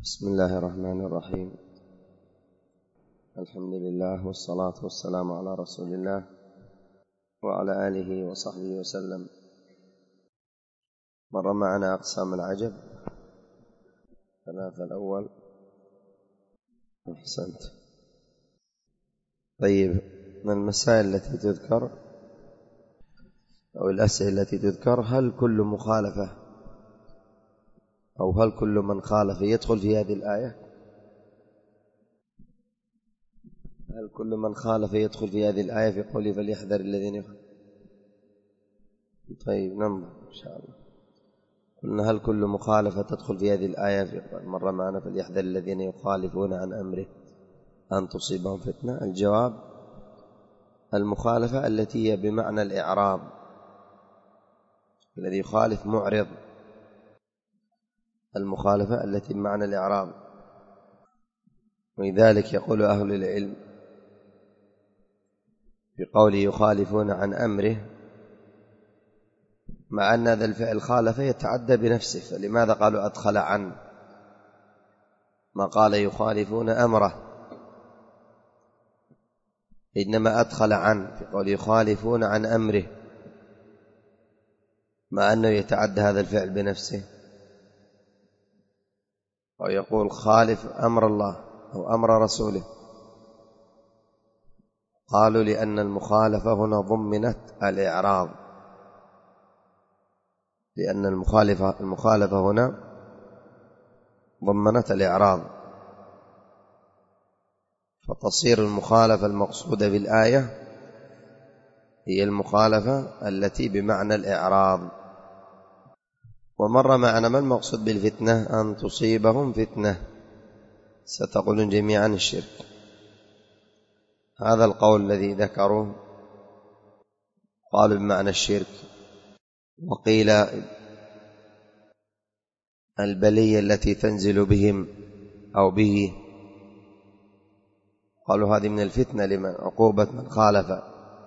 بسم الله الرحمن الرحيم. الحمد لله والصلاة والسلام على رسول الله وعلى آله وصحبه وسلم. مر معنا أقسام العجب ثلاثة. الأول أحسنت. طيب، من المسائل التي تذكر أو الأسئلة التي تذكر: هل كل مخالفة أو هل كل من خالف يدخل في هذه الآية؟ هل كل من خالف يدخل في هذه الآية في قوله فليحذر الذين يخالفون؟ طيب ننظر إن شاء الله. قلنا هل كل مخالفة تدخل في هذه الآية؟ مرة معنا فليحذر الذين يخالفون عن أمره أن تصيبهم فتنة. الجواب: المخالفة التي هي بمعنى الإعراض، الذي يخالف معرض. المخالفة التي بمعنى الإعراض، ولذلك يقول أهل العلم بقوله يخالفون عن أمره، مع أن هذا الفعل خالف يتعدى بنفسه، فلماذا قالوا أدخل عن ما قال يخالفون أمره؟ إنما أدخل عن في قول يخالفون عن أمره، مع أنه يتعدى هذا الفعل بنفسه. أو يقول خالف أمر الله أو أمر رسوله، قالوا لأن المخالفة هنا ضمنت الإعراض، لأن المخالفة هنا ضمنت الإعراض، فتصير المخالفة المقصودة بالآية هي المخالفة التي بمعنى الإعراض. ومر معنا ما المقصود بالفتنة: أن تصيبهم فتنة ستقولون جميعا الشرك. هذا القول الذي ذكروه قالوا بمعنى الشرك، وقيل البلية التي تنزل بهم أو به، قالوا هذه من الفتنة لمن عقوبة من خالف.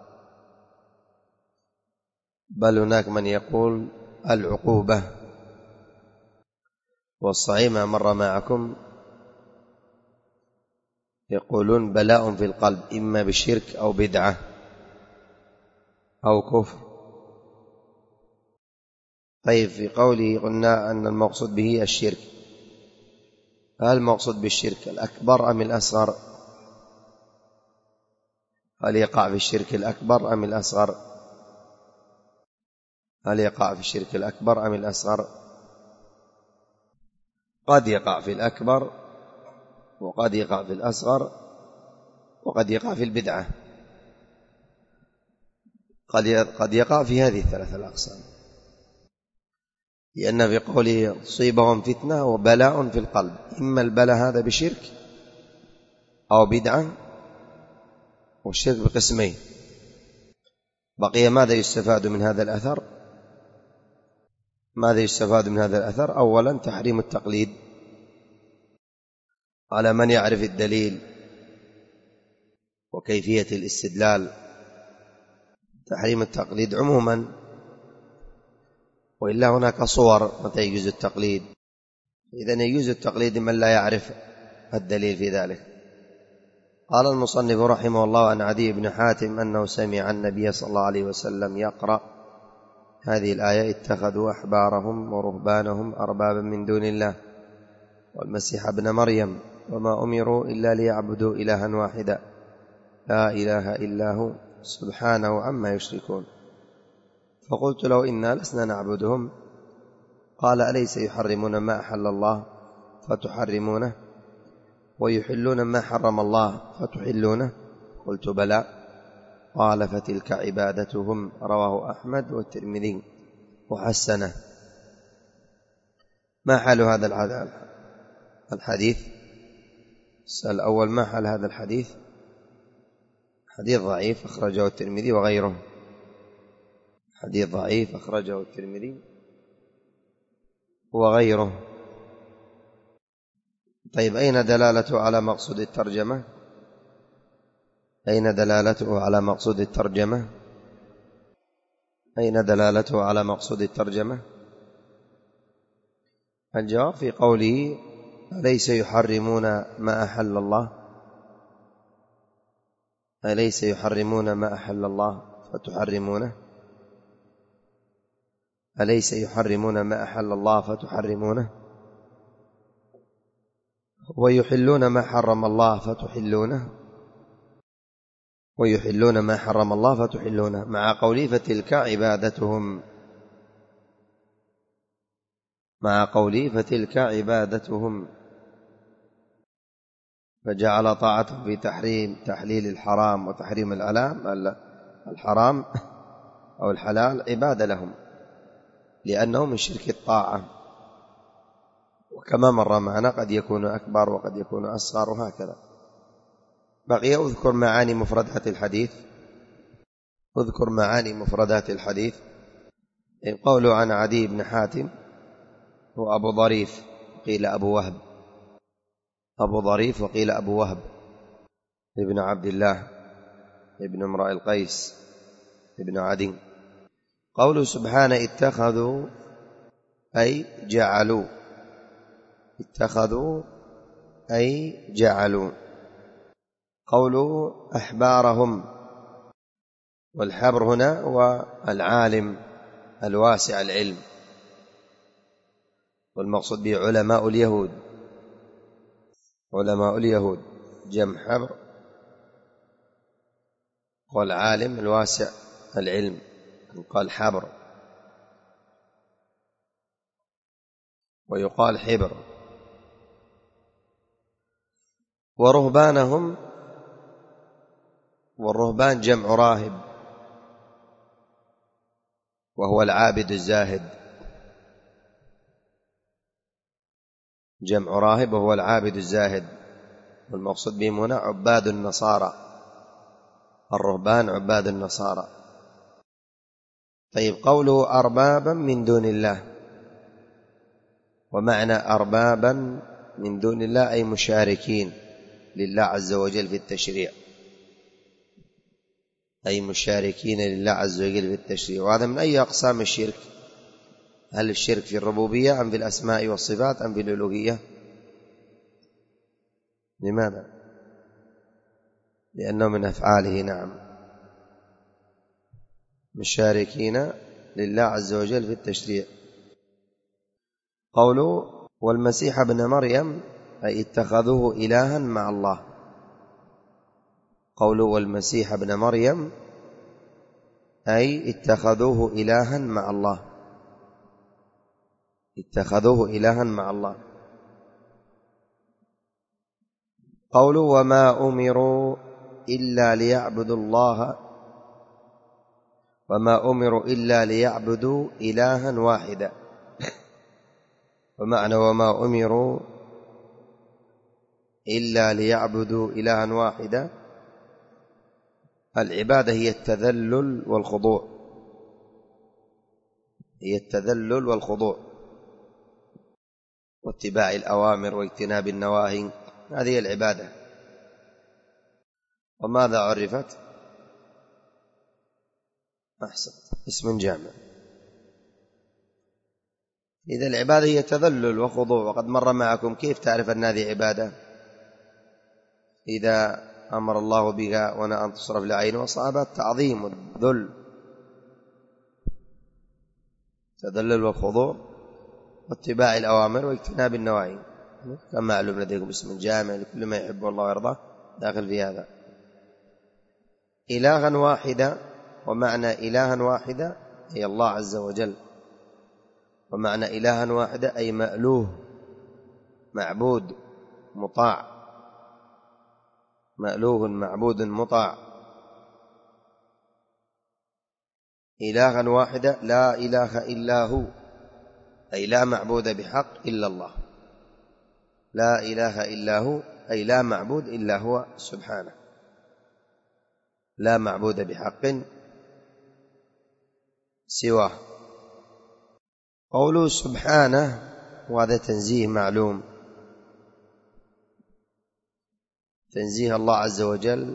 بل هناك من يقول العقوبة. والصحيح ما مر معكم يقولون بلاء في القلب، إما بشرك أو بدعة أو كفر. طيب، في قوله قلنا أن المقصود به الشرك، هل المقصود بالشرك الأكبر أم الأصغر؟ هل يقع في الشرك الأكبر أم الأصغر؟ هل يقع في الشرك الأكبر أم الأصغر؟ قد يقع في الأكبر، وقد يقع في الأصغر، وقد يقع في البدعة، قد يقع في هذه الثلاثة الأقسام. لأن في قوله تصيبهم فتنة وبلاء في القلب، إما البلاء هذا بشرك أو بدعة، والشرك بقسمين. بقي ماذا يستفاد من هذا الأثر؟ ماذا يستفاد من هذا الأثر؟ أولا تحريم التقليد على من يعرف الدليل وكيفية الاستدلال، تحريم التقليد عموما، وإلا هناك صور متى يجوز التقليد. إذن يجوز التقليد من لا يعرف الدليل في ذلك. قال المصنف رحمه الله عن عدي بن حاتم أنه سمع النبي صلى الله عليه وسلم يقرأ هذه الآية: اتخذوا أحبارهم ورهبانهم أربابا من دون الله والمسيح ابن مريم وما أمروا إلا ليعبدوا إلها واحدا لا إله إلا هو سبحانه عما يشركون. فقلت له إنا لسنا نعبدهم. قال: أليس يحرمون ما أحل الله فتحرمونه ويحلون ما حرم الله فتحلونه؟ قلت: بلى. قال: فتلك عبادتهم. رواه أحمد والترمذي وحسنه. ما حال هذا الحديث؟ السؤال الأول: ما حال هذا الحديث؟ حديث ضعيف أخرجه الترمذي وغيره. حديث ضعيف أخرجه الترمذي وغيره. طيب، أين دلالته على مقصود الترجمة؟ أين دلالته على مقصود الترجمة؟ أين دلالته على مقصود الترجمة؟ الجواب في قوله أليس يحرمون ما أحل الله؟ أليس يحرمون ما أحل الله فتحرمونه؟ أليس يحرمون ما أحل الله فتحرمونه؟ ويحلون ما حرم الله فتحلونه؟ ويحلون ما حرم الله فتحلونه، مع قوله فتلك عبادتهم، مع قوله فتلك عبادتهم، فجعل طاعته في تحليل الحرام وتحريم الحرام أو الحلال عبادة لهم، لأنه من شرك الطاعة. وكما مر معنا قد يكون أكبر وقد يكون أصغر وهكذا. بقي أذكر معاني مفردات الحديث. أذكر معاني مفردات الحديث. قوله عن عدي بن حاتم هو أبو ظريف قيل أبو وهب، أبو ظريف وقيل أبو وهب ابن عبد الله ابن امرأ القيس ابن عدي. قوله سبحانه اتخذوا أي جعلوا، اتخذوا أي جعلوا. قوله أحبارهم، والحبر هنا هو العالم الواسع العلم، والمقصود به علماء اليهود، علماء اليهود جمع حبر، والعالم الواسع العلم يقال حبر ويقال حبر. ورهبانهم، والرهبان جمع راهب وهو العابد الزاهد، جمع راهب وهو العابد الزاهد، والمقصود بهم هنا عباد النصارى، الرهبان عباد النصارى. طيب قوله أربابا من دون الله، ومعنى أربابا من دون الله أي مشاركين لله عز وجل في التشريع، أي مشاركين لله عز وجل في التشريع. وهذا من أي أقسام الشرك؟ هل الشرك في الربوبية أم في الأسماء والصفات أم في الألوهية؟ لماذا؟ لأنه من أفعاله. نعم، مشاركين لله عز وجل في التشريع. قوله والمسيح ابن مريم أي اتخذوه إلها مع الله. قوله والمسيح ابن مريم أي اتخذوه إلها مع الله، اتخذوه إلها مع الله. قوله وما أمروا إلا ليعبدوا الله، وما أمروا إلا ليعبدوا إلها واحدا. ومعنى وما أمروا إلا ليعبدوا إلها واحدا، العبادة هي التذلل والخضوع، هي التذلل والخضوع واتباع الأوامر واجتناب النواهي، هذه العبادة. وماذا عرفت؟ أحسن، اسم جامع. إذا العبادة هي تذلل وخضوع، وقد مر معكم كيف تعرف أن هذه عبادة. إذا أمر الله بها ونهى أن تصرف لعين وصابت تعظيم الذل، تذلل والخضوع واتباع الأوامر واجتناب النواهي، كما معلوم لديكم اسم جامع لكل ما يحب الله ويرضاه داخل في هذا. إلها واحدة، ومعنى إلها واحدة هي الله عز وجل، ومعنى إلها واحدة أي مألوه معبود مطاع، مألوه معبود مطاع. إلها واحدة لا إله إلا هو، أي لا معبود بحق إلا الله، لا إله إلا هو أي لا معبود إلا هو سبحانه، لا معبود بحق سواه. قوله سبحانه، وهذا تنزيه معلوم، تنزيه الله عز وجل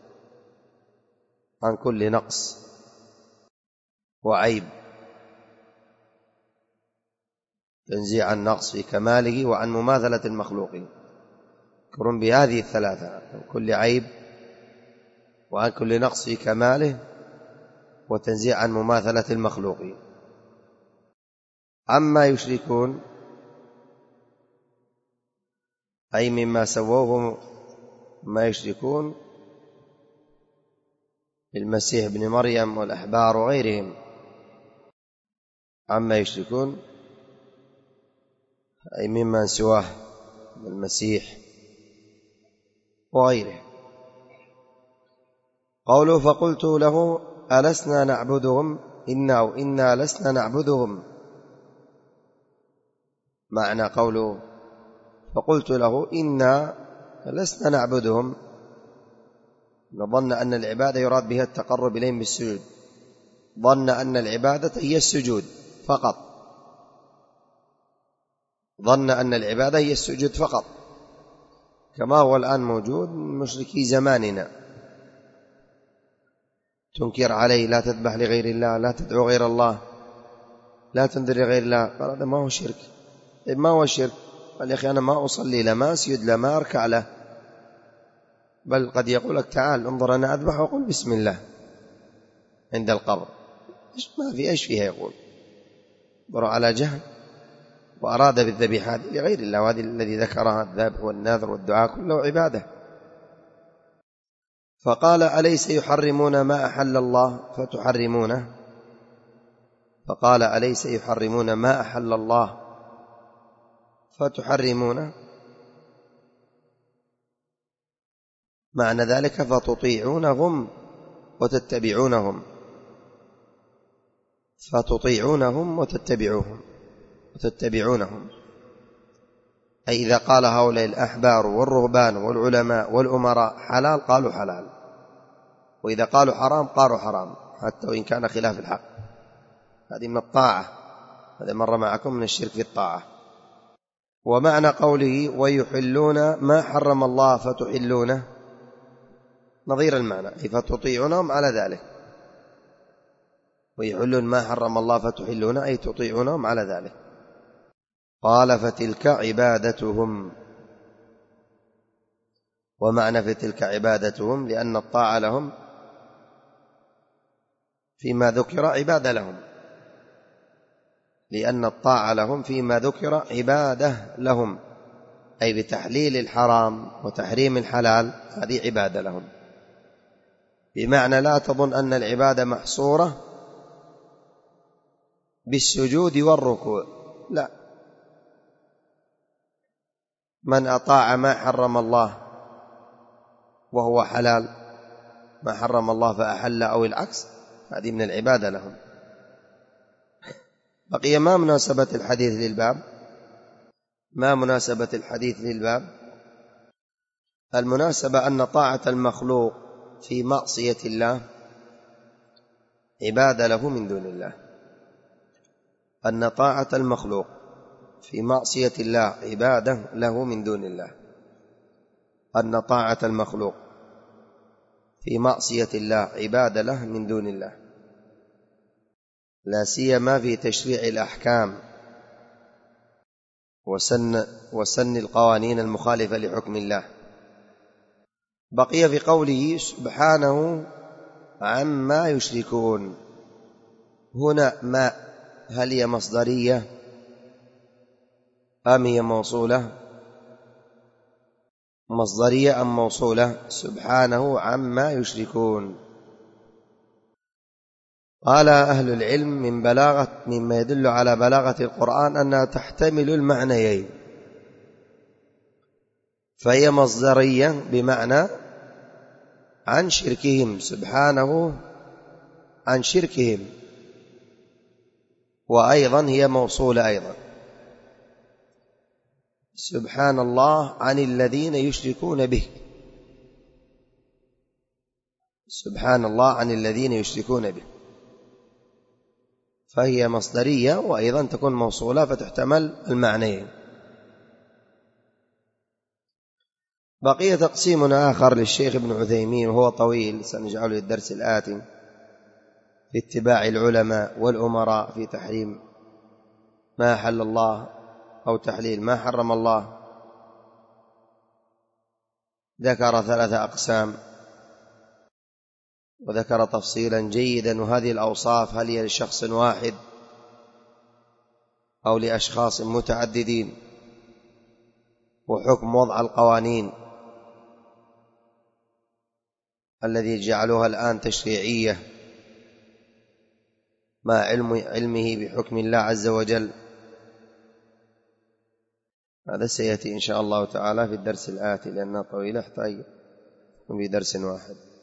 عن كل نقص وعيب. تنزيع النقص في كماله وعن مماثلة المخلوقين. يذكرون بهذه الثلاثة: عن كل عيب، وعن كل نقص في كماله، وتنزيع عن مماثلة المخلوقين. عما يشركون أي مما سووه ما يشركون بالمسيح ابن مريم والأحبار وغيرهم. عما يشركون أي ممن سواه من المسيح وغيره. قوله: فقلت له ألسنا نعبدهم إنا لسنا نعبدهم. معنى قوله فقلت له إنا لسنا نعبدهم، ظن أن العبادة يراد بها التقرب إليهم بالسجود، ظن أن العبادة هي السجود فقط، ظن أن العبادة هي السجود فقط، كما هو الآن موجود من مشركي زماننا. تنكر عليه: لا تذبح لغير الله، لا تدعو غير الله، لا تنذر غير الله. قال: هذا ما هو شرك. ما هو الشرك؟ قال: يا أخي أنا ما أصلي له، ما أسجد له، ما أركع له، بل قد يقول لك: تعال انظر أنا أذبح وأقول بسم الله عند القبر. ما في إيش فيها؟ يقول بروا على جهل، وأراد بالذبيحات لغير الله، وهذه الذي ذكرها الذبح والنذر والدعاء كله عبادة. فقال: أليس يحرمون ما أحل الله فتحرمونه؟ فقال: أليس يحرمون ما أحل الله فتحرمونه؟ معنى ذلك فتطيعونهم وتتبعونهم، فتطيعونهم وتتبعونهم. أي إذا قال هؤلاء الأحبار والرهبان والعلماء والأمراء حلال قالوا حلال، وإذا قالوا حرام قالوا حرام، حتى وإن كان خلاف الحق. هذه من الطاعة، هذا مر معكم من الشرك في الطاعة. ومعنى قوله: ويحلون ما حرم الله فتحلونه، نظير المعنى، أي فتطيعونهم على ذلك. ويحلون ما حرم الله فتحلونه أي تطيعونهم على ذلك. قال: فتلك عبادتهم. ومعنى فتلك عبادتهم لأن الطاعة لهم فيما ذكر عبادة لهم، لأن الطاعة لهم فيما ذكر عبادة لهم، أي بتحليل الحرام وتحريم الحلال، هذه عبادة لهم. بمعنى لا تظن أن العبادة محصورة بالسجود والركوع، لا، من أطاع ما حرم الله وهو حلال، ما حرم الله فأحل أو العكس، هذه من العبادة لهم. بقي ما مناسبة الحديث للباب؟ ما مناسبة الحديث للباب؟ المناسبة أن طاعة المخلوق في معصية الله عبادة له من دون الله، أن طاعة المخلوق في معصية الله عبادة له من دون الله، أن طاعة المخلوق في معصية الله عبادة له من دون الله، لا سيما في تشريع الأحكام وسن القوانين المخالفة لحكم الله. بقي في قوله سبحانه عما يشركون. هنا ما هل هي مصدرية أم هي موصولة؟ مصدرية أم موصولة؟ سبحانه عما يشركون. قال أهل العلم من بلاغة مما يدل على بلاغة القرآن أنها تحتمل المعنيين، فهي مصدرية بمعنى عن شركهم، سبحانه عن شركهم، وأيضا هي موصولة أيضا، سبحان الله عن الذين يشركون به، سبحان الله عن الذين يشركون به، فهي مصدرية وأيضا تكون موصولة فتحتمل المعنيين. بقي تقسيم آخر للشيخ ابن عثيمين وهو طويل سنجعله للدرس الآتي، في اتباع العلماء والأمراء في تحريم ما أحل الله أو تحليل ما حرم الله. ذكر 3 أقسام وذكر تفصيلا جيدا. وهذه الأوصاف هل هي لشخص واحد أو لأشخاص متعددين؟ وحكم وضع القوانين الذي جعلوها الآن تشريعية مع علمه بحكم الله عز وجل. هذا سيأتي إن شاء الله تعالى في الدرس الآتي، لأنها طويلة يحتاج في درس واحد.